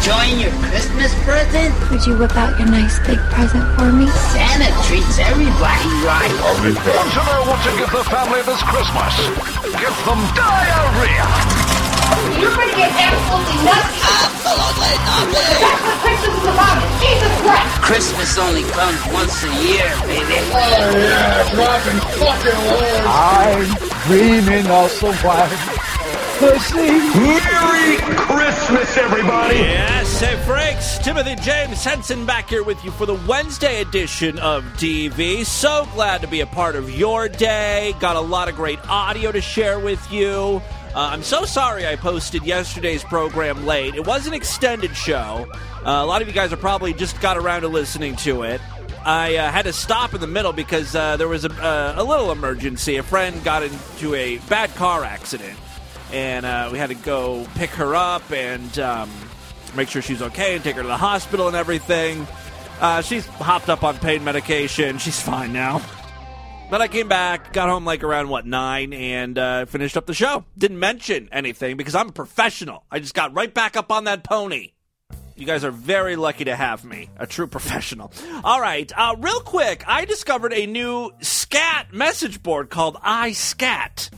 enjoying your Christmas present? Would you whip out your nice big present for me? Santa treats everybody right. Want to know what to give the family this Christmas? Give them diarrhea. You're going to get absolutely nothing. Absolutely nothing. That's what Christmas is about. Jesus Christ. Christmas only comes once a year, baby. Oh, yeah, dropping fucking loads. I'm dreaming of some white pussy. Merry Christmas, everybody. Yes, hey, Franks. Timothy James Henson back here with you for the Wednesday edition of DV. So glad to be a part of your day. Got a lot of great audio to share with you. I'm so sorry I posted yesterday's program late. It was an extended show. A lot of you guys have probably just got around to listening to it. I had to stop in the middle because there was a little emergency. A friend got into a bad car accident, and we had to go pick her up and make sure she's okay and take her to the hospital and everything. She's hopped up on pain medication. She's fine now. But I came back, got home like around, 9, and finished up the show. Didn't mention anything because I'm a professional. I just got right back up on that pony. You guys are very lucky to have me, a true professional. All right, real quick, I discovered a new scat message board called iScat.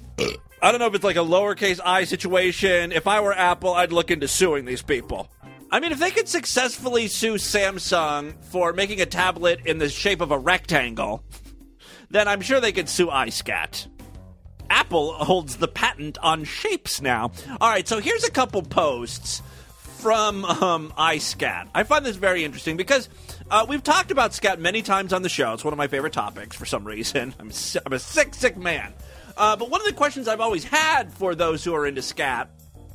I don't know if it's like a lowercase I situation. If I were Apple, I'd look into suing these people. I mean, if they could successfully sue Samsung for making a tablet in the shape of a rectangle, then I'm sure they could sue iScat. Apple holds the patent on shapes now. All right, so here's a couple posts from iScat. I find this very interesting because we've talked about scat many times on the show. It's one of my favorite topics for some reason. I'm a sick man. But one of the questions I've always had for those who are into scat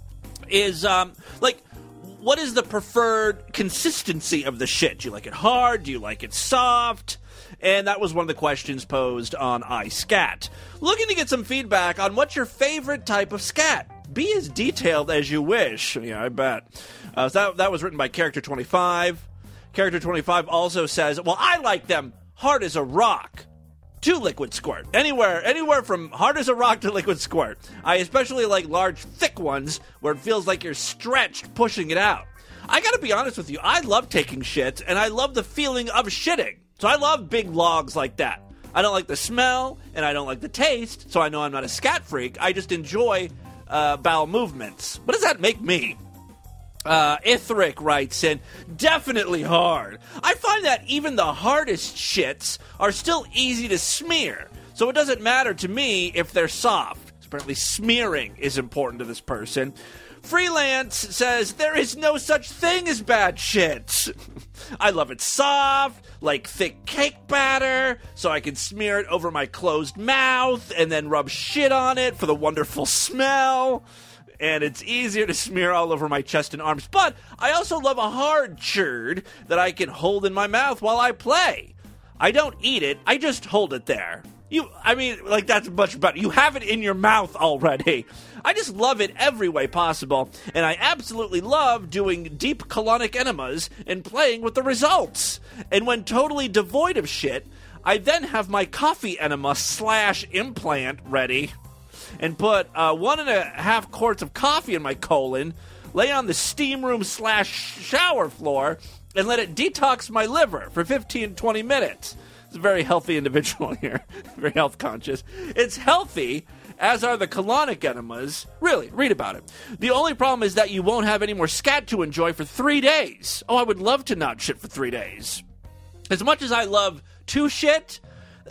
is, what is the preferred consistency of the shit? Do you like it hard? Do you like it soft? And that was one of the questions posed on iScat. Looking to get some feedback on what's your favorite type of scat. Be as detailed as you wish. Yeah, I bet. So that was written by Character25. Character25 also says, well, I like them hard as a rock to liquid squirt. Anywhere from hard as a rock to liquid squirt. I especially like large, thick ones where it feels like you're stretched pushing it out. I gotta be honest with you, I love taking shits, and I love the feeling of shitting. So I love big logs like that. I don't like the smell, and I don't like the taste, so I know I'm not a scat freak. I just enjoy bowel movements. What does that make me? Ithric writes in, definitely hard. I find that even the hardest shits are still easy to smear, so it doesn't matter to me if they're soft. Apparently smearing is important to this person. Freelance says, there is no such thing as bad shits. I love it soft, like thick cake batter, so I can smear it over my closed mouth and then rub shit on it for the wonderful smell. And it's easier to smear all over my chest and arms. But I also love a hard churd that I can hold in my mouth while I play. I don't eat it, I just hold it there. That's much better. You have it in your mouth already. I just love it every way possible, and I absolutely love doing deep colonic enemas and playing with the results. And when totally devoid of shit, I then have my coffee enema / implant ready and put 1.5 quarts of coffee in my colon, lay on the steam room / shower floor, and let it detox my liver for 15-20 minutes. It's a very healthy individual here, very health conscious. It's healthy, as are the colonic enemas. Really, read about it. The only problem is that you won't have any more scat to enjoy for 3 days. Oh, I would love to not shit for 3 days. As much as I love to shit,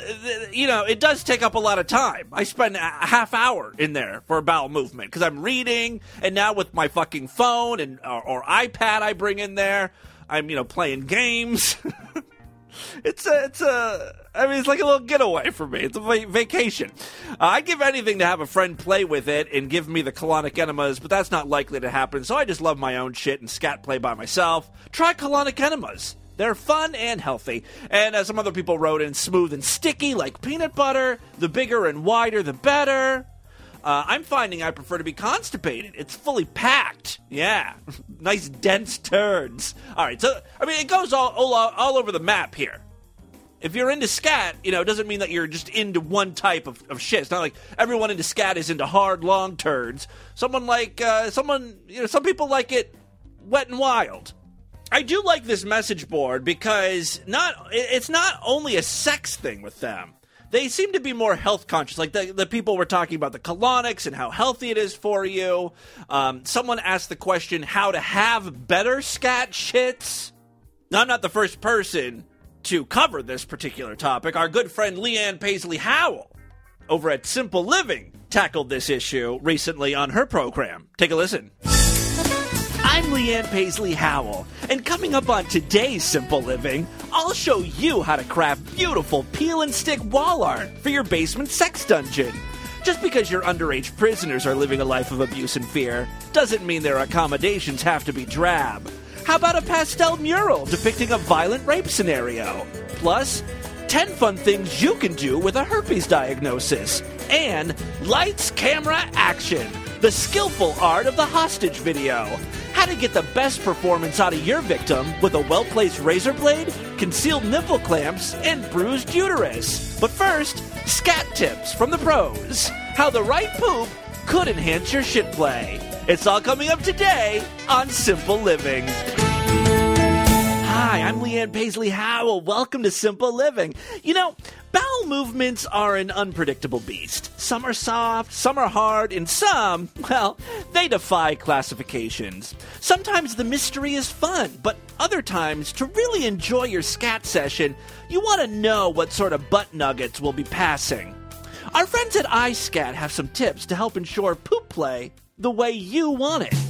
it does take up a lot of time. I spend a half hour in there for a bowel movement because I'm reading, and now with my fucking phone or iPad I bring in there, I'm playing games. It's like a little getaway for me. It's a vacation. I'd give anything to have a friend play with it and give me the colonic enemas, but that's not likely to happen, so I just love my own shit and scat play by myself. Try colonic enemas. They're fun and healthy. And some other people wrote in, smooth and sticky like peanut butter. The bigger and wider, the better. I'm finding I prefer to be constipated. It's fully packed. Yeah. Nice dense turds. All right, so, it goes all over the map here. If you're into scat, it doesn't mean that you're just into one type of shit. It's not like everyone into scat is into hard, long turds. Some people like it Wet and Wild. I do like this message board because it's not only a sex thing with them. They seem to be more health conscious. Like the people were talking about the colonics and how healthy it is for you. Someone asked the question, how to have better scat shits. Now, I'm not the first person to cover this particular topic. Our good friend Leanne Paisley Howell over at Simple Living tackled this issue recently on her program. Take a listen. I'm Leanne Paisley Howell, and coming up on today's Simple Living, I'll show you how to craft beautiful peel-and-stick wall art for your basement sex dungeon. Just because your underage prisoners are living a life of abuse and fear doesn't mean their accommodations have to be drab. How about a pastel mural depicting a violent rape scenario? Plus, 10 fun things you can do with a herpes diagnosis. And lights, camera, action. The skillful art of the hostage video. How to get the best performance out of your victim with a well-placed razor blade, concealed nipple clamps, and bruised uterus. But first, scat tips from the pros. How the right poop could enhance your shit play. It's all coming up today on Simple Living. Hi, I'm Leanne Paisley Howell. Welcome to Simple Living. You know, bowel movements are an unpredictable beast. Some are soft, some are hard, and some, well, they defy classifications. Sometimes the mystery is fun, but other times, to really enjoy your scat session, you want to know what sort of butt nuggets will be passing. Our friends at iScat have some tips to help ensure poop play the way you want it.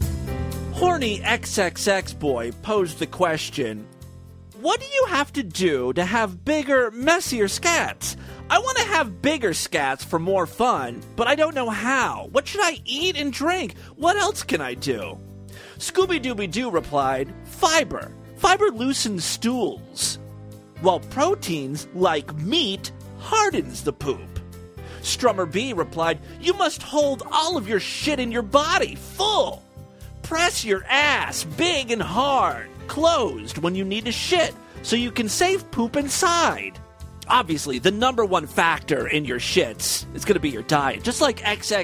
Horny XXX Boy posed the question, what do you have to do to have bigger, messier scats? I want to have bigger scats for more fun, but I don't know how. What should I eat and drink? What else can I do? Scooby-Dooby-Doo replied, fiber. Fiber loosens stools, while proteins, like meat, hardens the poop. Strummer B replied, you must hold all of your shit in your body, full. Press your ass big and hard, closed when you need to shit, so you can save poop inside. Obviously, the number one factor in your shits is going to be your diet. Just like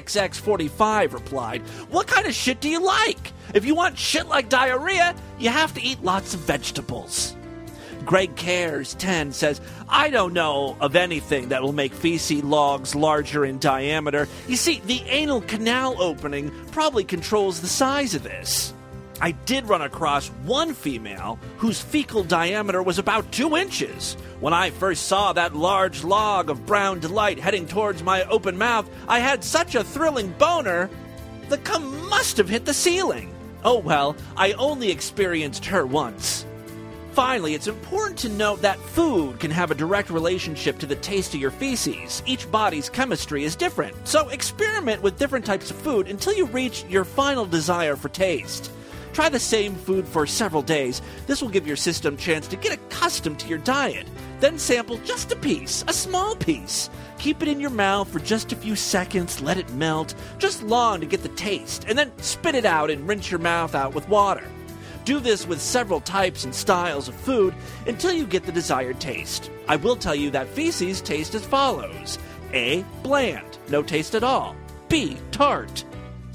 XXX45 replied, what kind of shit do you like? If you want shit like diarrhea, you have to eat lots of vegetables. Greg Cares 10 says, I don't know of anything that will make feces logs larger in diameter. You see, the anal canal opening probably controls the size of this. I did run across one female whose fecal diameter was about 2 inches. When I first saw that large log of brown delight heading towards my open mouth, I had such a thrilling boner, the cum must have hit the ceiling. Oh well, I only experienced her once. Finally, it's important to note that food can have a direct relationship to the taste of your feces. Each body's chemistry is different, so experiment with different types of food until you reach your final desire for taste. Try the same food for several days. This will give your system a chance to get accustomed to your diet. Then sample just a piece, a small piece. Keep it in your mouth for just a few seconds, let it melt, just long to get the taste, and then spit it out and rinse your mouth out with water. Do this with several types and styles of food until you get the desired taste. I will tell you that feces taste as follows. A. Bland, no taste at all. B. Tart.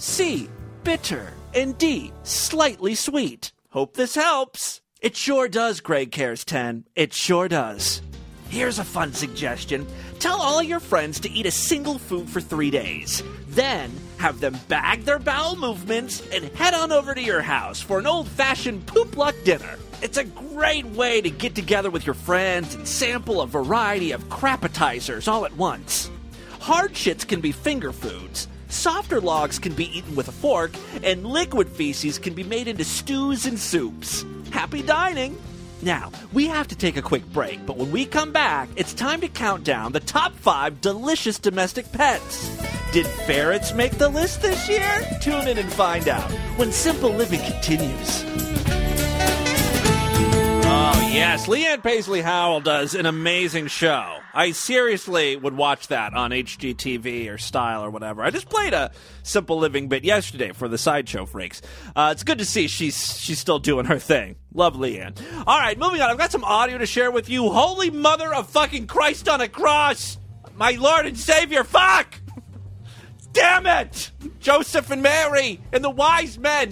C. Bitter. And D. Slightly sweet. Hope this helps. It sure does, Greg Cares 10. It sure does. Here's a fun suggestion. Tell all your friends to eat a single food for 3 days. Then have them bag their bowel movements and head on over to your house for an old-fashioned poop luck dinner. It's a great way to get together with your friends and sample a variety of crappetizers all at once. Hard shits can be finger foods. Softer logs can be eaten with a fork, and liquid feces can be made into stews and soups. Happy dining! Now, we have to take a quick break, but when we come back, it's time to count down the top 5 delicious domestic pets. Did ferrets make the list this year? Tune in and find out when Simple Living continues. Oh, yes. Leanne Paisley Howell does an amazing show. I seriously would watch that on HGTV or Style or whatever. I just played a Simple Living bit yesterday for the Sideshow Freaks. It's good to see she's still doing her thing. Love Leanne. All right, moving on. I've got some audio to share with you. Holy Mother of fucking Christ on a cross! My Lord and Savior, fuck! Damn it! Joseph and Mary and the wise men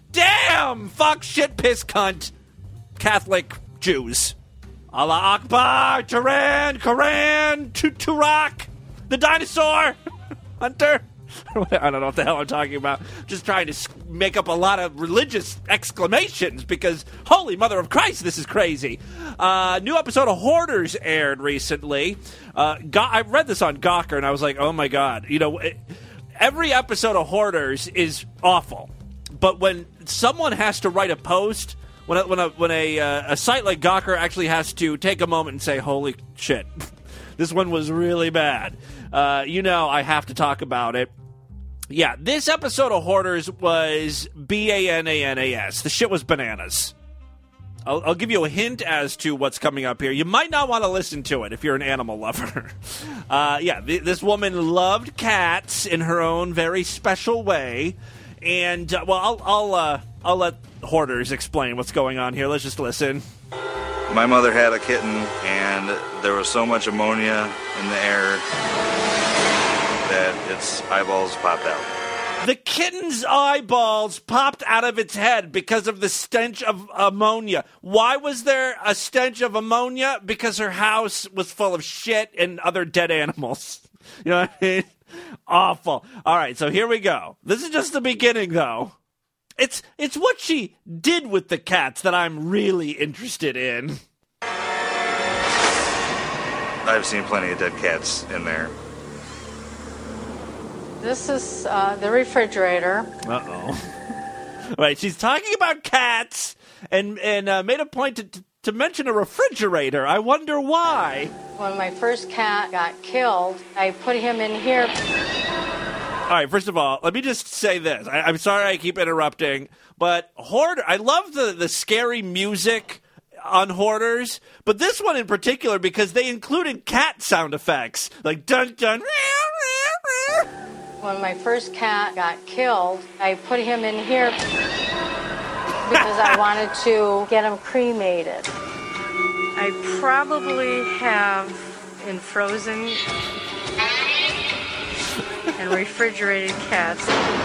damn, fuck, shit, piss, cunt, Catholic Jews. Allah Akbar, Turan, Quran, Turak, the dinosaur, Hunter. I don't know what the hell I'm talking about. Just trying to make up a lot of religious exclamations because, holy mother of Christ, this is crazy. New episode of Hoarders aired recently. I read this on Gawker, and I was like, oh my God. You know, every episode of Hoarders is awful. But when someone has to write a post, when a site like Gawker actually has to take a moment and say, holy shit, this one was really bad, I have to talk about it. Yeah, this episode of Hoarders was Bananas. The shit was bananas. I'll give you a hint as to what's coming up here. You might not want to listen to it if you're an animal lover. This woman loved cats in her own very special way. And, I'll let Hoarders explain what's going on here. Let's just listen. My mother had a kitten, and there was so much ammonia in the air that its eyeballs popped out. The kitten's eyeballs popped out of its head because of the stench of ammonia. Why was there a stench of ammonia? Because her house was full of shit and other dead animals. You know what I mean? Awful. All right, so here we go. This is just the beginning, though. It's what she did with the cats that I'm really interested in. I've seen plenty of dead cats in there. This is the refrigerator. Uh-oh. Wait, she's talking about cats and made a point to mention a refrigerator. I wonder why. When my first cat got killed, I put him in here. All right, first of all, let me just say this. I'm sorry I keep interrupting, but Hoarder, I love the scary music on Hoarders, but this one in particular because they included cat sound effects, like dun dun. When my first cat got killed, I put him in here because I wanted to get him cremated. I probably have in frozen and refrigerated cats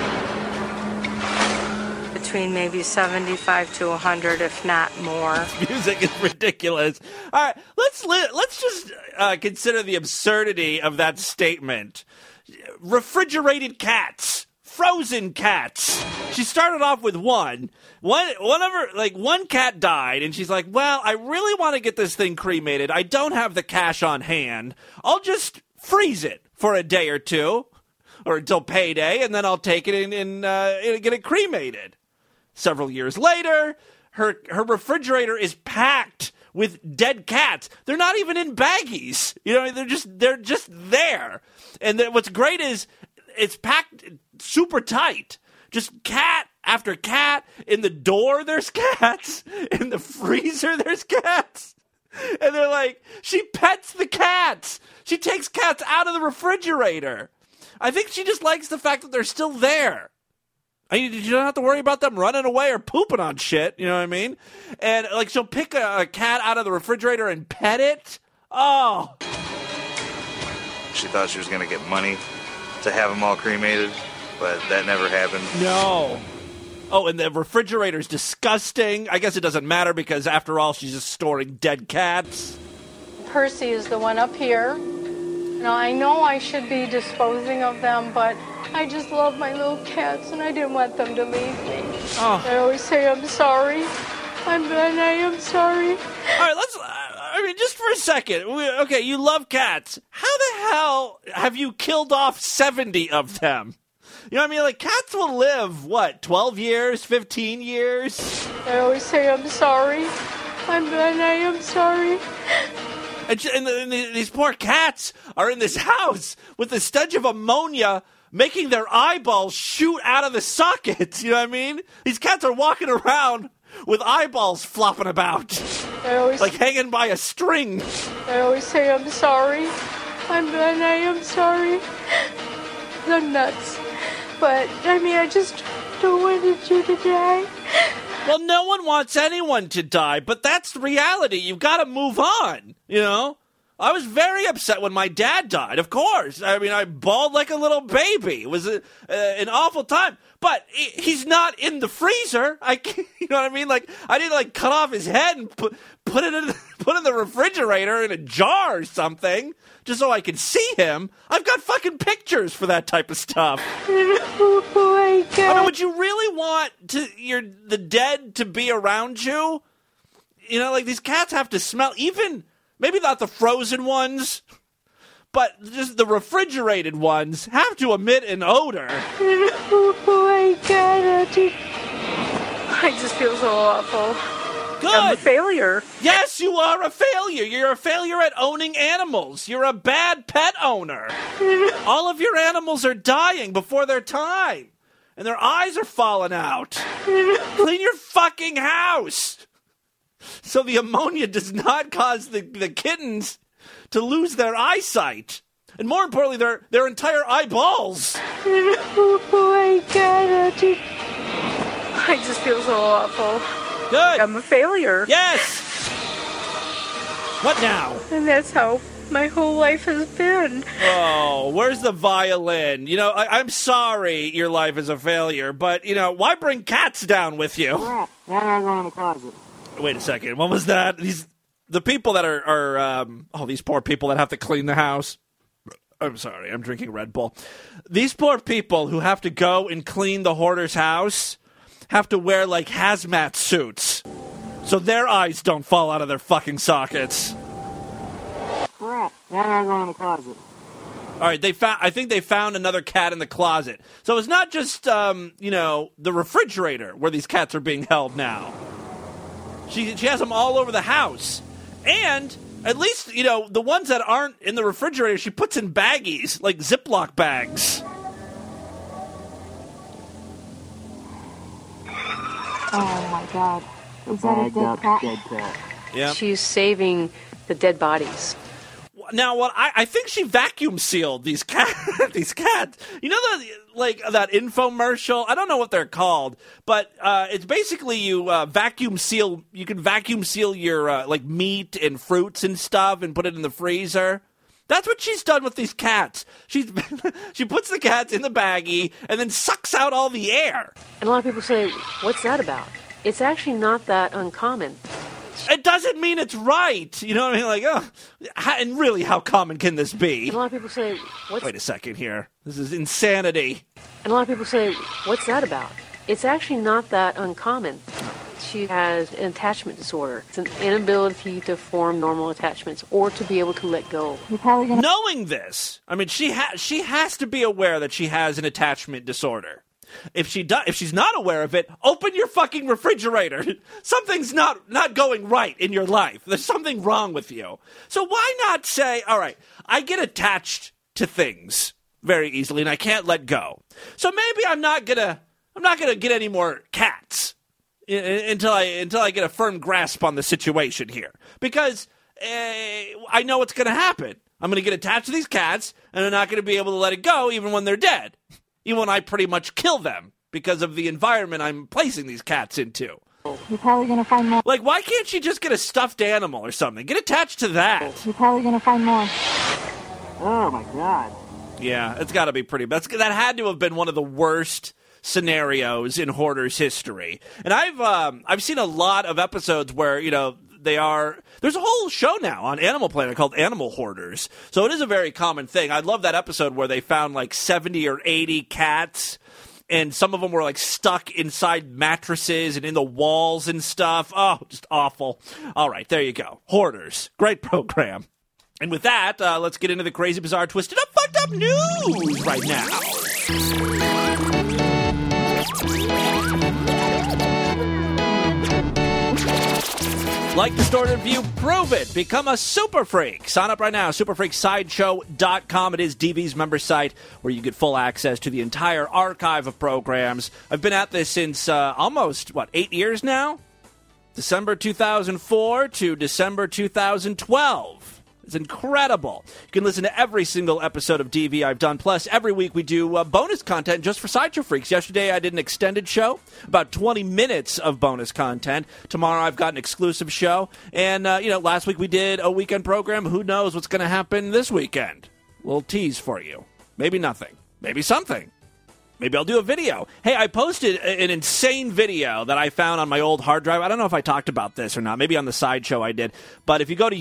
between maybe 75 to 100, if not more. Music is ridiculous. All right, let's just consider the absurdity of that statement. Refrigerated cats, frozen cats. She started off with one of her, one cat died, and she's like, well, I really want to get this thing cremated. I don't have the cash on hand. I'll just freeze it for a day or two, or until payday, and then I'll take it and get it cremated. Several years later, her refrigerator is packed with dead cats. They're not even in baggies. You know, they're just there. And what's great is it's packed super tight. Just cat after cat. In the door, there's cats. In the freezer, there's cats. And they're like, she pets the cats. She takes cats out of the refrigerator. I think she just likes the fact that they're still there. I mean, you don't have to worry about them running away or pooping on shit, you know what I mean? And, she'll pick a cat out of the refrigerator and pet it. Oh. She thought she was going to get money to have them all cremated, but that never happened. No. Oh, and the refrigerator's disgusting. I guess it doesn't matter because, after all, she's just storing dead cats. Percy is the one up here. Now, I know I should be disposing of them, but I just love my little cats, and I didn't want them to leave me. Oh. I always say I'm sorry. I am sorry. All right, just for a second. Okay, you love cats. How the hell have you killed off 70 of them? You know what I mean? Cats will live, 12 years, 15 years? I always say I'm sorry. I am sorry. And these poor cats are in this house with the stench of ammonia making their eyeballs shoot out of the sockets. You know what I mean? These cats are walking around with eyeballs flopping about, hanging by a string. I always say I'm sorry. I am sorry. I'm nuts. But, I just don't want you to die. Well, no one wants anyone to die, but that's the reality. You've got to move on, you know? I was very upset when my dad died, of course. I mean, I bawled like a little baby. It was an awful time. But he's not in the freezer. You know what I mean? Like, I didn't, like, cut off his head and put it in the refrigerator in a jar or something just so I could see him. I've got fucking pictures for that type of stuff. Oh, my God. I mean, would you really want the dead to be around you? You know, like, these cats have to smell, even... Maybe not the frozen ones, but just the refrigerated ones have to emit an odor. Oh my God, I just feel so awful. Good. I'm a failure. Yes, you are a failure. You're a failure at owning animals. You're a bad pet owner. All of your animals are dying before their time, and their eyes are falling out. Clean your fucking house, so the ammonia does not cause the kittens to lose their eyesight. And more importantly, their entire eyeballs. Oh my God, I just feel so awful. Good. I'm a failure. Yes. What now? And that's how my whole life has been. Oh, where's the violin? You know, I'm sorry your life is a failure, but, you know, why bring cats down with you? Now they're going in the closet. Wait a second. What was that? The people that are these poor people that have to clean the house. I'm sorry. I'm drinking Red Bull. These poor people who have to go and clean the hoarder's house have to wear, like, hazmat suits so their eyes don't fall out of their fucking sockets. Crap. Now they're going in the closet. All right, I think they found another cat in the closet. So it's not just, the refrigerator where these cats are being held now. She has them all over the house. And at least, the ones that aren't in the refrigerator, she puts in baggies, like Ziploc bags. Oh, my God. Is that a dead cat? Yeah. She's saving the dead bodies. Now, what I think she vacuum sealed these cats. You know that infomercial? I don't know what they're called, but it's basically you vacuum seal. You can vacuum seal your like meat and fruits and stuff and put it in the freezer. That's what she's done with these cats. She puts the cats in the baggie and then sucks out all the air. And a lot of people say, "What's that about?" It's actually not that uncommon. It doesn't mean it's right. You know what I mean? Like, and really, how common can this be? And a lot of people say, Wait a second here. This is insanity. And a lot of people say, "What's that about?" It's actually not that uncommon. She has an attachment disorder. It's an inability to form normal attachments or to be able to let go. Knowing this, I mean, she has to be aware that she has an attachment disorder. If she's not aware of it, open your fucking refrigerator. Something's not going right in your life. There's something wrong with you. So why not say, all right, I get attached to things very easily and I can't let go. So maybe I'm not gonna get any more cats until I get a firm grasp on the situation here, because I know what's gonna happen. I'm gonna get attached to these cats and I'm not gonna be able to let it go even when they're dead. Even when I pretty much kill them because of the environment I'm placing these cats into. You're probably going to find more. Like, why can't she just get a stuffed animal or something? Get attached to that. You're probably going to find more. Oh, my God. Yeah, it's got to be pretty bad. That had to have been one of the worst scenarios in Hoarder's history. And I've seen a lot of episodes where, there's a whole show now on Animal Planet called Animal Hoarders. So it is a very common thing. I love that episode where they found like 70 or 80 cats, and some of them were like stuck inside mattresses and in the walls and stuff. Oh, just awful. All right, there you go. Hoarders. Great program. And with that, let's get into the crazy, bizarre, twisted up, fucked up news right now. Like Distorted View, prove it. Become a Super Freak. Sign up right now, superfreaksideshow.com. It is DV's member site where you get full access to the entire archive of programs. I've been at this since almost, 8 years now? December 2004 to December 2012 It's incredible. You can listen to every single episode of DV I've done. Plus, every week we do bonus content just for Sideshow Freaks. Yesterday I did an extended show, about 20 minutes of bonus content. Tomorrow I've got an exclusive show. And, last week we did a weekend program. Who knows what's going to happen this weekend? A little tease for you. Maybe nothing. Maybe something. Maybe I'll do a video. Hey, I posted an insane video that I found on my old hard drive. I don't know if I talked about this or not. Maybe on the Sideshow I did. But if you go to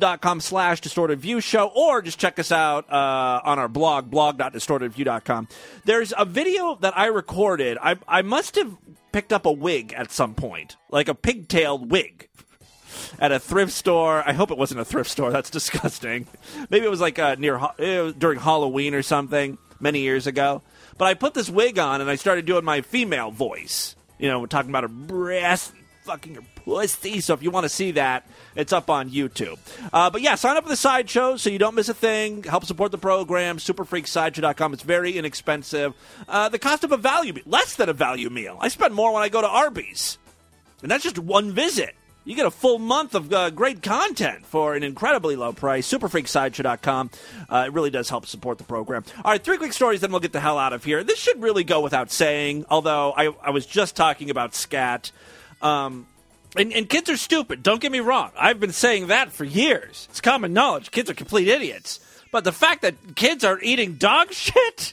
youtube.com/distortedviewshow or just check us out on our blog.distortedview.com, there's a video that I recorded. I must have picked up a wig at some point, like a pigtailed wig, at a thrift store. I hope it wasn't a thrift store. That's disgusting. Maybe it was like during Halloween or something many years ago. But I put this wig on, and I started doing my female voice. We're talking about her breasts and fucking her pussy. So if you want to see that, it's up on YouTube. But yeah, sign up for the Sideshow so you don't miss a thing. Help support the program. Superfreaksideshow.com. It's very inexpensive. The cost of a value meal, less than a value meal. I spend more when I go to Arby's. And that's just one visit. You get a full month of great content for an incredibly low price. Superfreaksideshow.com. It really does help support the program. All right, 3 quick stories, then we'll get the hell out of here. This should really go without saying, although I was just talking about scat. And kids are stupid. Don't get me wrong. I've been saying that for years. It's common knowledge. Kids are complete idiots. But the fact that kids are eating dog shit,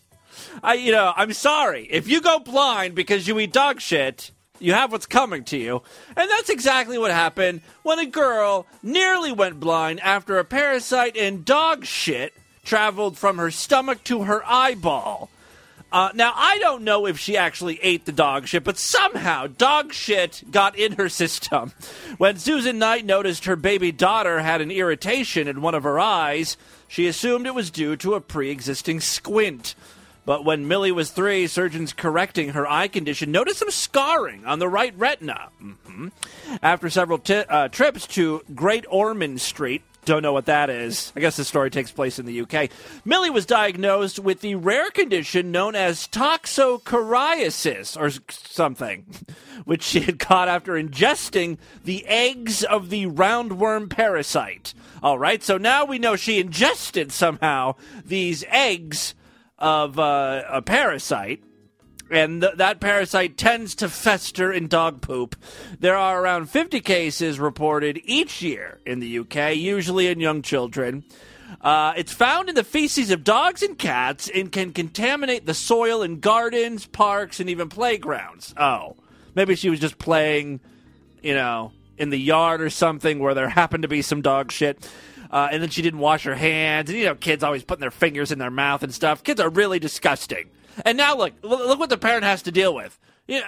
I'm sorry. If you go blind because you eat dog shit, you have what's coming to you. And that's exactly what happened when a girl nearly went blind after a parasite in dog shit traveled from her stomach to her eyeball. Now, I don't know if she actually ate the dog shit, but somehow dog shit got in her system. When Susan Knight noticed her baby daughter had an irritation in one of her eyes, she assumed it was due to a pre-existing squint. But when Millie was 3, surgeons correcting her eye condition noticed some scarring on the right retina. After several trips to Great Ormond Street, don't know what that is. I guess the story takes place in the UK. Millie was diagnosed with the rare condition known as toxocariasis or something, which she had caught after ingesting the eggs of the roundworm parasite. All right, so now we know she ingested somehow these eggs of a parasite, and that parasite tends to fester in dog poop. There are around 50 cases reported each year in the UK, usually in young children. It's found in the feces of dogs and cats and can contaminate the soil in gardens, parks, and even playgrounds. Oh, maybe she was just playing, in the yard or something where there happened to be some dog shit. And then she didn't wash her hands. And, kids always putting their fingers in their mouth and stuff. Kids are really disgusting. And now, look what the parent has to deal with.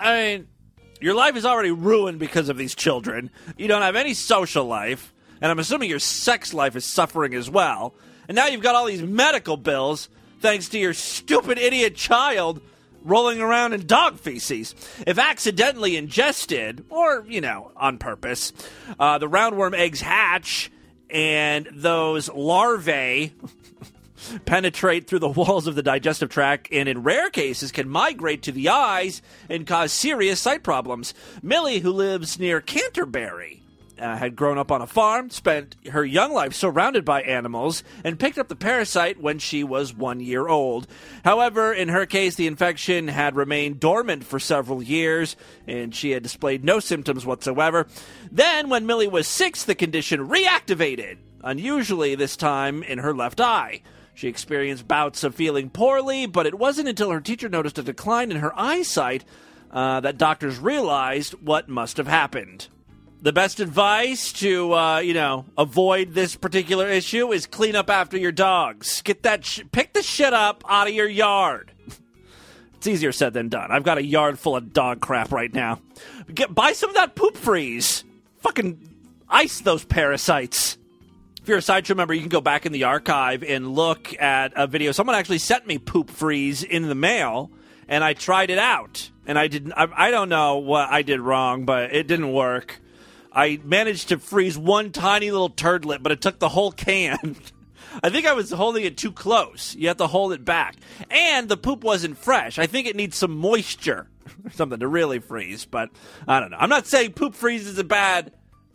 Your life is already ruined because of these children. You don't have any social life. And I'm assuming your sex life is suffering as well. And now you've got all these medical bills thanks to your stupid idiot child rolling around in dog feces. If accidentally ingested, or, on purpose, the roundworm eggs hatch, and those larvae penetrate through the walls of the digestive tract and in rare cases can migrate to the eyes and cause serious sight problems. Millie, who lives near Canterbury, had grown up on a farm, spent her young life surrounded by animals, and picked up the parasite when she was 1 year old. However, in her case, the infection had remained dormant for several years, and she had displayed no symptoms whatsoever. Then, when Millie was 6, the condition reactivated, unusually this time in her left eye. She experienced bouts of feeling poorly, but it wasn't until her teacher noticed a decline in her eyesight that doctors realized what must have happened. The best advice to, avoid this particular issue is clean up after your dogs. Get that pick the shit up out of your yard. It's easier said than done. I've got a yard full of dog crap right now. Buy some of that poop freeze. Fucking ice those parasites. If you're a Sideshow member, you can go back in the archive and look at a video. Someone actually sent me poop freeze in the mail, and I tried it out. And I don't know what I did wrong, but it didn't work. I managed to freeze one tiny little turdlet, but it took the whole can. I think I was holding it too close. You have to hold it back. And the poop wasn't fresh. I think it needs some moisture or something to really freeze, but I don't know. I'm not saying poop freeze is a bad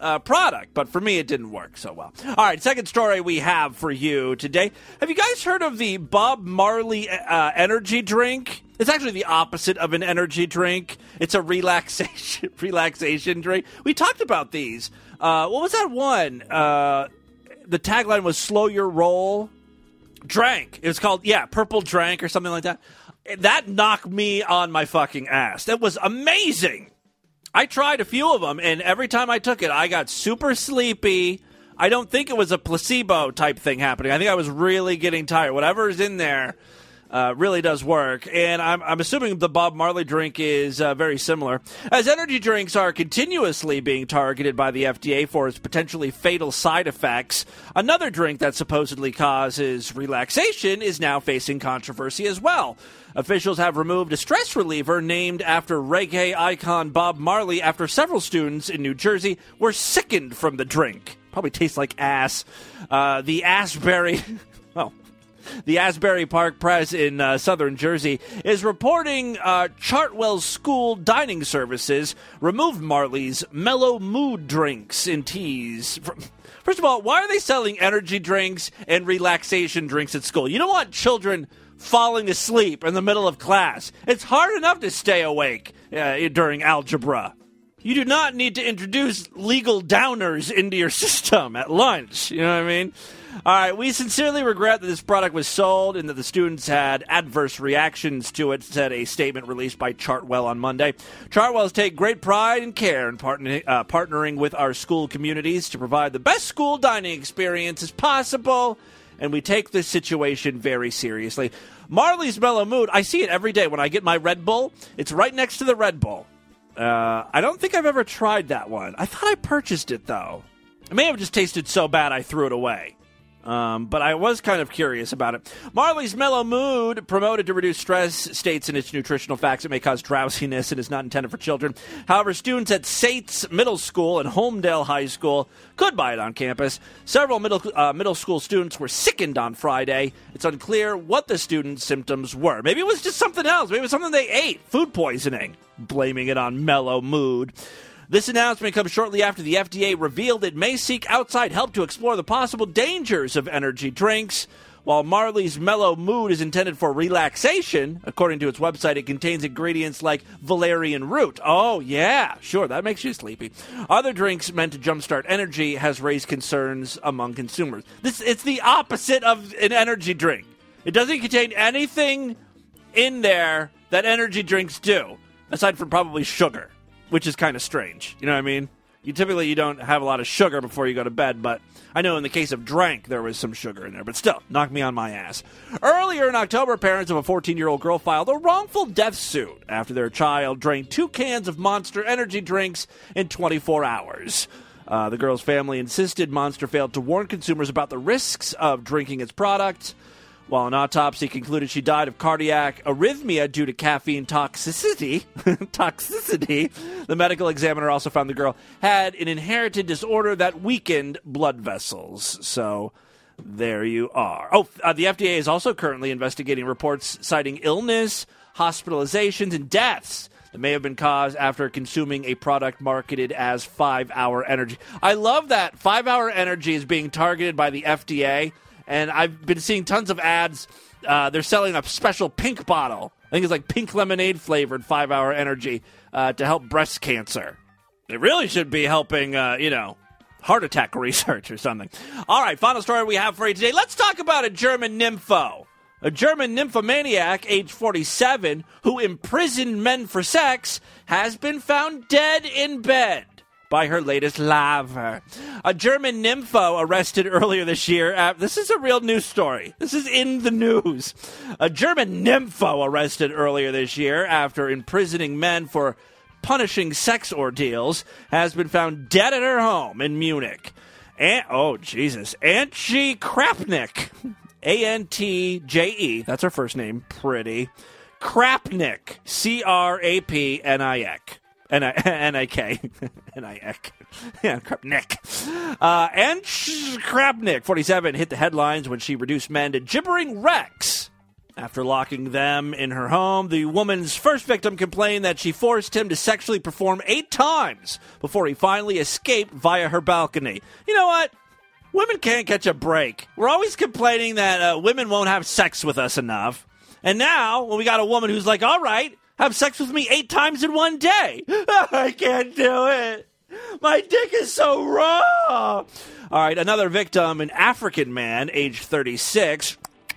product, but for me it didn't work so well. All right, second story we have for you today. Have you guys heard of the Bob Marley energy drink? It's actually the opposite of an energy drink. It's a relaxation drink. We talked about these. What was that one? The tagline was "Slow Your Roll." Drank. It was called, Purple Drank or something like that. That knocked me on my fucking ass. That was amazing. I tried a few of them, and every time I took it, I got super sleepy. I don't think it was a placebo type thing happening. I think I was really getting tired. Whatever is in there really does work, and I'm assuming the Bob Marley drink is very similar. As energy drinks are continuously being targeted by the FDA for its potentially fatal side effects, another drink that supposedly causes relaxation is now facing controversy as well. Officials have removed a stress reliever named after reggae icon Bob Marley after several students in New Jersey were sickened from the drink. Probably tastes like ass. The Asbury Park Press in southern Jersey is reporting Chartwell's school dining services removed Marley's mellow mood drinks and teas. First of all, why are they selling energy drinks and relaxation drinks at school? You don't want children falling asleep in the middle of class. It's hard enough to stay awake during algebra. You do not need to introduce legal downers into your system at lunch. You know what I mean? All right, we sincerely regret that this product was sold and that the students had adverse reactions to it, said a statement released by Chartwell on Monday. Chartwells take great pride and care in partnering with our school communities to provide the best school dining experience as possible, and we take this situation very seriously. Marley's Mellow Mood, I see it every day when I get my Red Bull. It's right next to the Red Bull. I don't think I've ever tried that one. I thought I purchased it, though. It may have just tasted so bad I threw it away. But I was kind of curious about it. Marley's Mellow Mood, promoted to reduce stress, states in its nutritional facts it may cause drowsiness and is not intended for children. However, students at Sates Middle School and Homedale High School could buy it on campus. Several middle school students were sickened on Friday. It's unclear what the students' symptoms were. Maybe it was just something else. Maybe it was something they ate. Food poisoning. Blaming it on Mellow Mood. This announcement comes shortly after the FDA revealed it may seek outside help to explore the possible dangers of energy drinks. While Marley's Mellow Mood is intended for relaxation, according to its website, it contains ingredients like valerian root. Oh, yeah, sure, that makes you sleepy. Other drinks meant to jumpstart energy has raised concerns among consumers. It's the opposite of an energy drink. It doesn't contain anything in there that energy drinks do, aside from probably sugar, which is kind of strange. You know what I mean? You don't have a lot of sugar before you go to bed, but I know in the case of drank, there was some sugar in there, but still, knocked me on my ass. Earlier in October, parents of a 14-year-old girl filed a wrongful death suit after their child drank 2 cans of Monster energy drinks in 24 hours. The girl's family insisted Monster failed to warn consumers about the risks of drinking its product. While an autopsy concluded she died of cardiac arrhythmia due to caffeine toxicity, the medical examiner also found the girl had an inherited disorder that weakened blood vessels. So there you are. The FDA is also currently investigating reports citing illness, hospitalizations, and deaths that may have been caused after consuming a product marketed as 5-Hour Energy. I love that 5-Hour Energy is being targeted by the FDA. And I've been seeing tons of ads. They're selling a special pink bottle. I think it's like pink lemonade flavored 5-Hour Energy to help breast cancer. It really should be helping, heart attack research or something. All right, final story we have for you today. Let's talk about a German nympho. A German nymphomaniac, age 47, who imprisoned men for sex, has been found dead in bed by her latest lover. A German nympho arrested earlier this year. This is a real news story. This is in the news. A German nympho arrested earlier this year after imprisoning men for punishing sex ordeals has been found dead at her home in Munich. Antje Krapnik. A-N-T-J-E. That's her first name. Pretty. Krapnik. C-R-A-P-N-I-K. N-I-K. N-I-K. Yeah, Krapnik. And Krapnik, 47, hit the headlines when she reduced men to gibbering wrecks After locking them in her home, the woman's first victim complained that she forced him to sexually perform 8 times before he finally escaped via her balcony. You know what? Women can't catch a break. We're always complaining that women won't have sex with us enough. And now, when we got a woman who's like, all right, have sex with me 8 times in one day. I can't do it. My dick is so raw. All right, another victim, an African man, aged 36,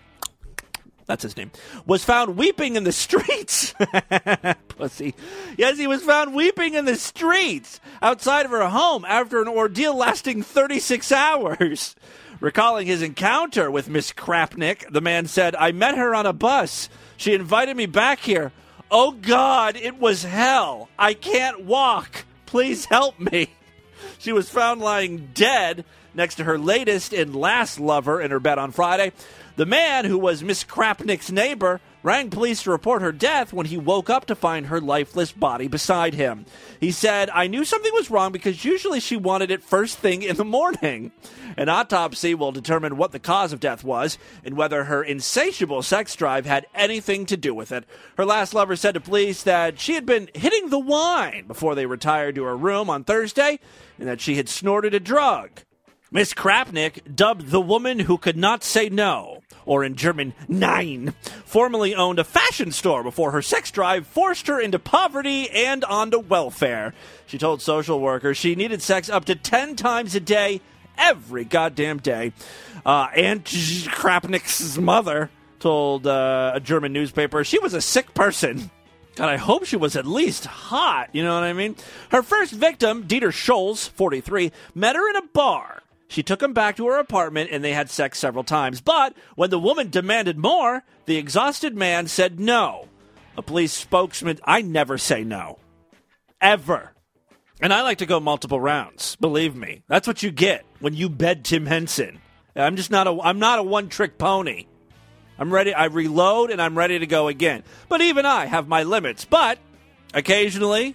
that's his name, was found weeping in the streets. Pussy. Yes, he was found weeping in the streets outside of her home after an ordeal lasting 36 hours. Recalling his encounter with Miss Krapnik, the man said, I met her on a bus. She invited me back here. Oh, God, it was hell. I can't walk. Please help me. She was found lying dead next to her latest and last lover in her bed on Friday. The man, who was Miss Krapnik's neighbor, rang police to report her death when he woke up to find her lifeless body beside him. He said, I knew something was wrong because usually she wanted it first thing in the morning. An autopsy will determine what the cause of death was and whether her insatiable sex drive had anything to do with it. Her last lover said to police that she had been hitting the wine before they retired to her room on Thursday and that she had snorted a drug. Miss Krapnik, dubbed the woman who could not say no, or in German, Nein, formerly owned a fashion store before her sex drive forced her into poverty and onto welfare. She told social workers she needed sex up to 10 times a day, every goddamn day. Aunt Krapnik's mother told a German newspaper she was a sick person. God, I hope she was at least hot, you know what I mean? Her first victim, Dieter Scholz, 43, met her in a bar. She took him back to her apartment, and they had sex several times. But when the woman demanded more, the exhausted man said no. A police spokesman, I never say no. Ever. And I like to go multiple rounds, believe me. That's what you get when you bed Tim Henson. I'm not a one-trick pony. I'm ready. I reload, and I'm ready to go again. But even I have my limits. But occasionally,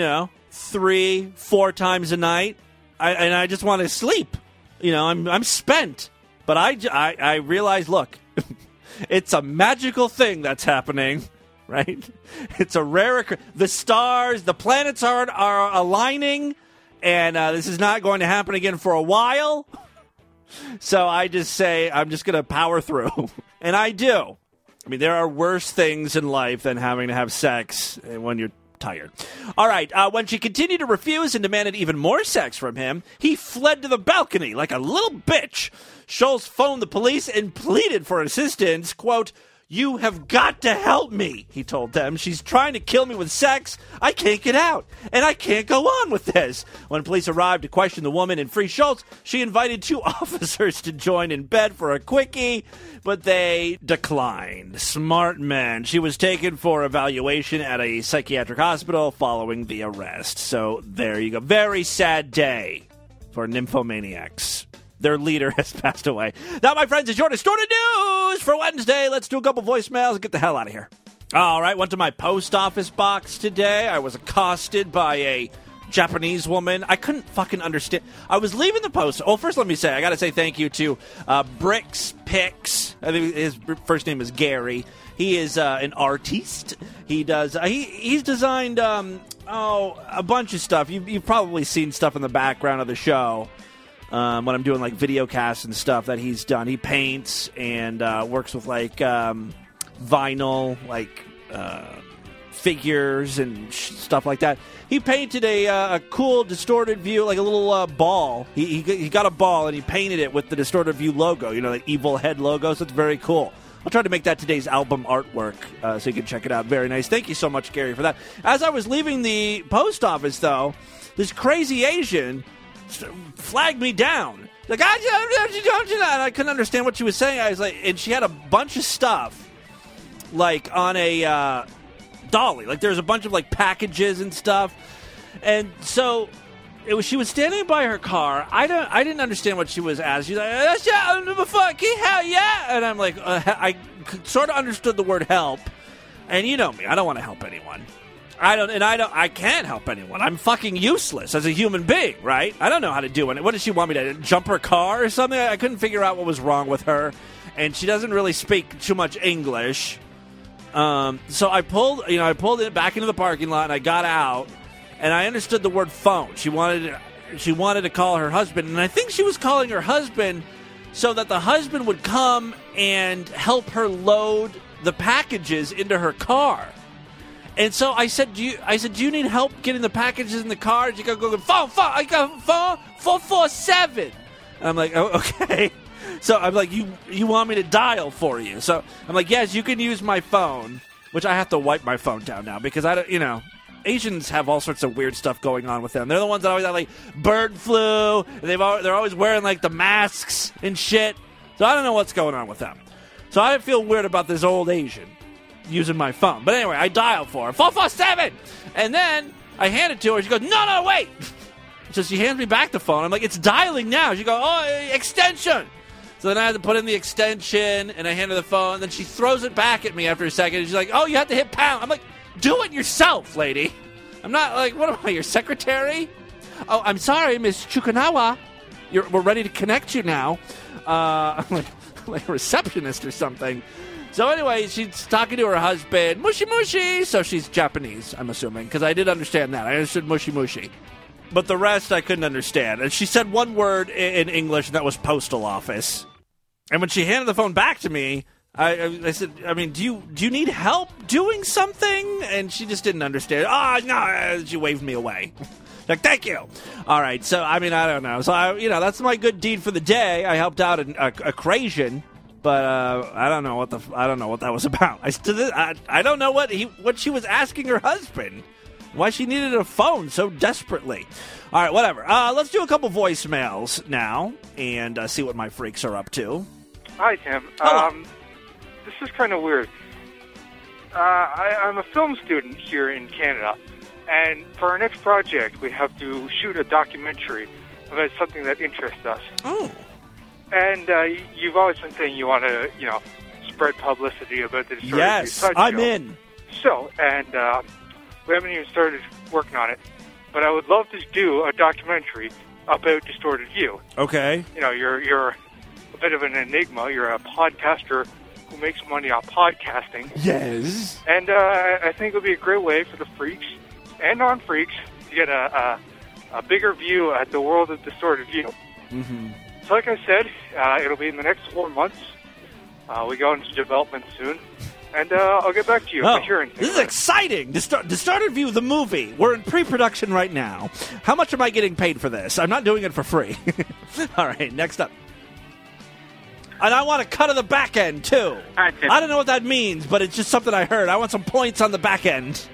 3, 4 times a night, I just want to sleep. I'm spent. But I realize, look, it's a magical thing that's happening, right? It's a rare... The stars, the planets are aligning, and this is not going to happen again for a while. So I just say I'm just going to power through. And I do. I mean, there are worse things in life than having to have sex when you're tired. All right. When she continued to refuse and demanded even more sex from him, he fled to the balcony like a little bitch. Scholz phoned the police and pleaded for assistance. Quote, you have got to help me, he told them. She's trying to kill me with sex. I can't get out, and I can't go on with this. When police arrived to question the woman and free Scholz, she invited 2 officers to join in bed for a quickie, but they declined. Smart men. She was taken for evaluation at a psychiatric hospital following the arrest. So there you go. Very sad day for nymphomaniacs. Their leader has passed away. That, my friends, is your Distorted News for Wednesday. Let's do a couple voicemails and get the hell out of here. All right, went to my post office box today. I was accosted by a Japanese woman. I couldn't fucking understand. I was leaving the post. Oh, first let me say, I got to say thank you to Bricks Picks. I think his first name is Gary. He is an artiste. He does. He's designed a bunch of stuff. You've probably seen stuff in the background of the show. When I'm doing like video casts and stuff that he's done. He paints and works with like vinyl, like figures and stuff like that. He painted a cool Distorted View, like a little ball. He got a ball and he painted it with the Distorted View logo, the evil head logo. So it's very cool. I'll try to make that today's album artwork so you can check it out. Very nice. Thank you so much, Gary, for that. As I was leaving the post office, though, this crazy Asian flagged me down. Like, I couldn't understand what she was saying. I was like, and she had a bunch of stuff, like on a dolly. Like, there's a bunch of like packages and stuff. And so she was standing by her car. I didn't understand what she was asking. She's like, and I'm like, I sort of understood the word help. And you know me, I don't want to help anyone. I can't help anyone. I'm fucking useless as a human being, right? I don't know how to do it. What did she want me to jump her car or something? I couldn't figure out what was wrong with her. and she doesn't really speak too much English. So I pulled it back into the parking lot, and I got out, and I understood the word phone. She wanted to call her husband, and I think she was calling her husband so that the husband would come and help her load the packages into her car. And so I said, do you need help getting the packages in the car? She go, phone, I got phone, 447. And I'm like, oh, okay. So I'm like, you want me to dial for you? So I'm like, yes, you can use my phone, which I have to wipe my phone down now because I don't, Asians have all sorts of weird stuff going on with them. They're the ones that always have like bird flu. They're always wearing like the masks and shit. So I don't know what's going on with them. So I feel weird about this old Asian using my phone. But anyway, I dialed for her, 447, and then I hand it to her. She goes, no, wait. So she hands me back the phone. I'm like, it's dialing now. She goes, oh, extension. So then I had to put in the extension, and I hand her the phone. And then she throws it back at me after a second. And she's like, oh, you have to hit pound. I'm like, do it yourself, lady. I'm not like, what am I, your secretary? Oh, I'm sorry, Miss Chukunawa. We're ready to connect you now. I'm like a receptionist or something. So anyway, she's talking to her husband, mushy mushy. So she's Japanese, I'm assuming, because I did understand that. I understood mushy mushy. But the rest I couldn't understand. And she said one word in English, and that was postal office. And when she handed the phone back to me, I said, I mean, do you need help doing something? And she just didn't understand. Oh, no, she waved me away. Like, thank you. All right, so, I mean, I don't know. So, that's my good deed for the day. I helped out an occasion. But I don't know what that was about. I don't know what she was asking her husband. Why she needed a phone so desperately. All right, whatever. Let's do a couple voicemails now and see what my freaks are up to. Hi, Tim. This is kind of weird. I'm a film student here in Canada, and for our next project, we have to shoot a documentary about something that interests us. Oh. And you've always been saying you want to, spread publicity about this. Yes, I'm in. So, and we haven't even started working on it, but I would love to do a documentary about Distorted View. Okay. You're a bit of an enigma. You're a podcaster who makes money off podcasting. Yes. And I think it would be a great way for the freaks and non-freaks to get a bigger view at the world of Distorted View. Mm-hmm. So like I said, it'll be in the next 4 months. We go into development soon. And I'll get back to you if I hear anything. This is exciting. Distorted View, the movie. We're in pre-production right now. How much am I getting paid for this? I'm not doing it for free. All right, next up. And I want a cut of the back end, too. I don't know what that means, but it's just something I heard. I want some points on the back end.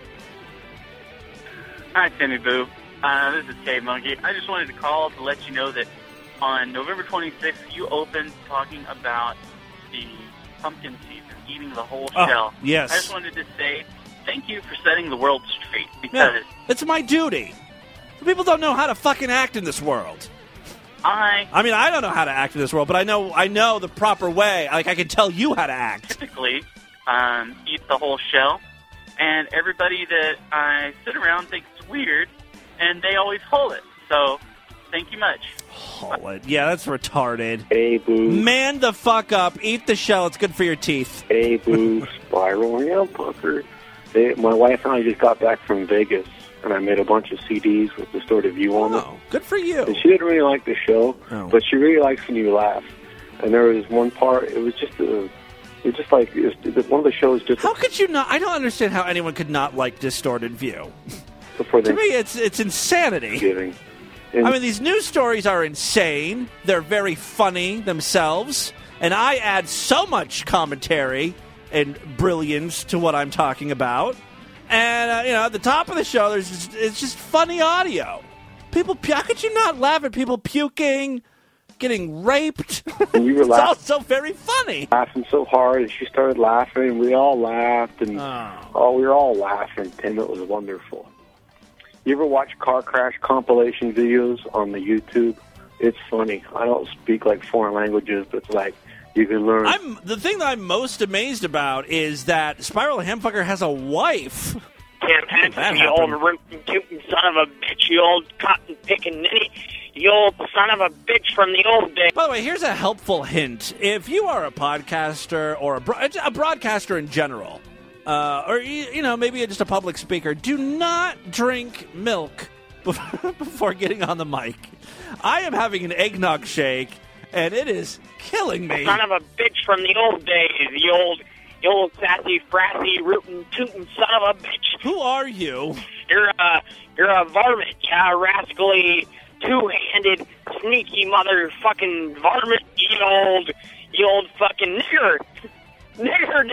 Hi, Timmy Boo. This is Cave Monkey. I just wanted to call to let you know that on November 26th, you opened talking about the pumpkin season, eating the whole shell. Yes. I just wanted to say thank you for setting the world straight, because it's my duty. People don't know how to fucking act in this world. I mean, I don't know how to act in this world, but I know the proper way. Like, I can tell you how to act. Typically, eat the whole shell, and everybody that I sit around thinks it's weird, and they always haul it. So, thank you much. Haul it. Yeah, that's retarded. Hey, Boo. Man the fuck up. Eat the shell. It's good for your teeth. Hey, Boo. Spiral Nail Pucker. My wife and I just got back from Vegas, and I made a bunch of CDs with Distorted View on them. Oh, good for you. And she didn't really like the show, but she really likes when you laugh. And there was one part, it was one of the shows just... How could you not? I don't understand how anyone could not like Distorted View. To me, it's insanity. I mean, these news stories are insane. They're very funny themselves. And I add so much commentary and brilliance to what I'm talking about. And, at the top of the show, it's just funny audio. How could you not laugh at people puking, getting raped? And you were it's also very funny. Laughing so hard, and she started laughing, and we all laughed. And, we were all laughing, and it was wonderful. You ever watch car crash compilation videos on the YouTube? It's funny. I don't speak like foreign languages, but it's like you can learn. The thing that I'm most amazed about is that Spiral Hamfucker has a wife. Tim Henson, you old rootin' tootin' son of a bitch, you old cotton pickin' ninny. You old son of a bitch from the old days. By the way, here's a helpful hint. If you are a podcaster or a broadcaster in general, or maybe just a public speaker, do not drink milk before getting on the mic. I am having an eggnog shake, and it is killing me. Son of a bitch from the old days. You old sassy, frassy, rootin', tootin' son of a bitch. Who are you? You're a varmint, rascally, two-handed, sneaky motherfucking varmint, you old fucking nigger. Nigger.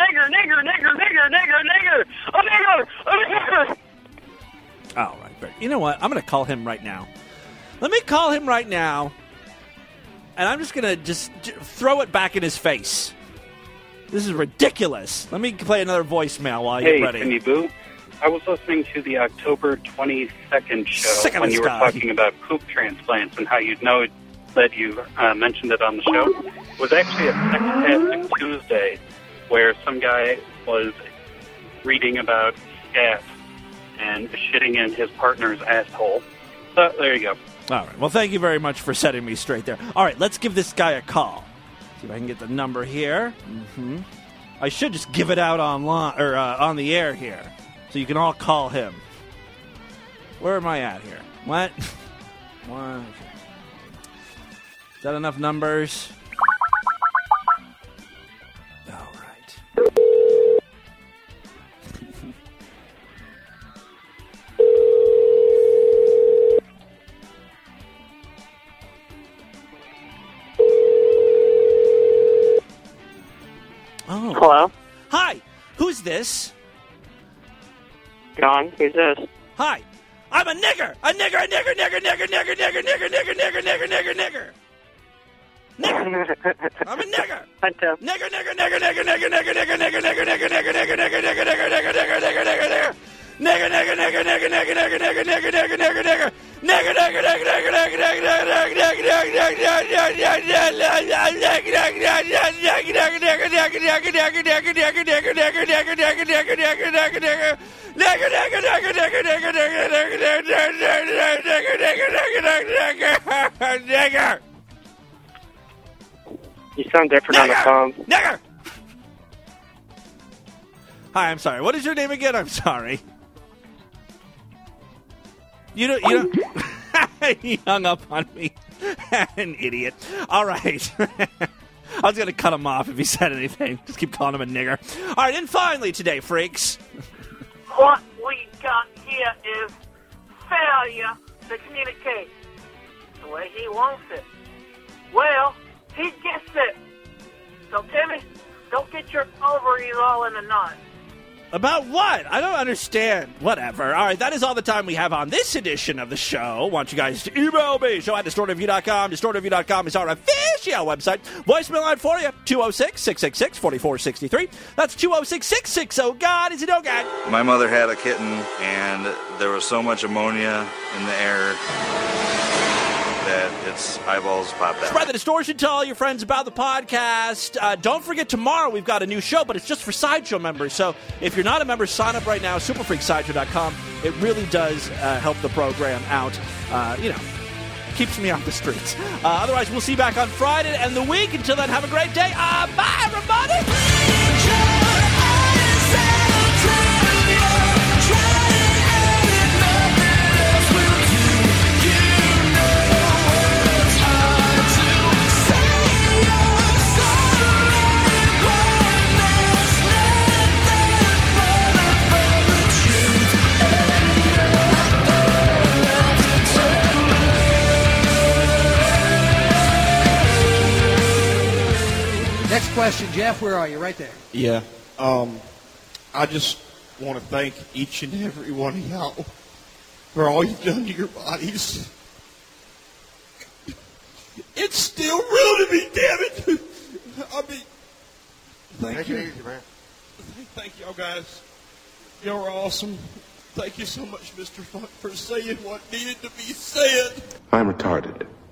All right. You know what? I'm going to call him right now. Let me call him right now, and I'm just going to just throw it back in his face. This is ridiculous. Let me play another voicemail while you're ready. Hey, Timmy Boo. I was listening to the October 22nd show when you were talking about poop transplants and how you'd know that you mentioned it on the show. It was actually a Sextastic Tuesday where some guy was reading about gas and shitting in his partner's asshole. So, there you go. All right. Well, thank you very much for setting me straight there. All right, let's give this guy a call. See if I can get the number here. Mm-hmm. I should just give it out online or on the air here, so you can all call him. Where am I at here? What? One. Is that enough numbers? All right. Oh. Hello? Hi. Who's this? John, who's this? Hi. I'm a nigger. A nigger. I'm a nigger. You sound different on the phone. Nigger! Hi, I'm sorry. What is your name again? I'm sorry. You don't. He hung up on me. An idiot. All right. I was going to cut him off if he said anything. Just keep calling him a nigger. All right, and finally today, freaks. What we got here is failure to communicate the way he wants it. Well, he gets it. So, Timmy, don't get your ovaries all in a knot. About what? I don't understand. Whatever. All right, that is all the time we have on this edition of the show. I want you guys to email me, show@distortedview.com. Distortedview.com is our official website. Voicemail line for you, 206-666-4463. That's 206-660. God, is it oh God? My mother had a kitten, and there was so much ammonia in the air that its eyeballs popped out. Spread the distortion. Tell all your friends about the podcast. Don't forget, tomorrow we've got a new show, but it's just for Sideshow members. So if you're not a member, sign up right now, superfreaksideshow.com. It really does help the program out. Keeps me off the streets. Otherwise, we'll see you back on Friday and the week. Until then, have a great day. Bye, everybody. Next question, Jeff, where are you? Right there. Yeah. I just want to thank each and every one of y'all for all you've done to your bodies. It's still real to me, damn it. I mean, thank you. Easy, man. Thank y'all guys. Y'all are awesome. Thank you so much, Mr. Funk, for saying what needed to be said. I'm retarded.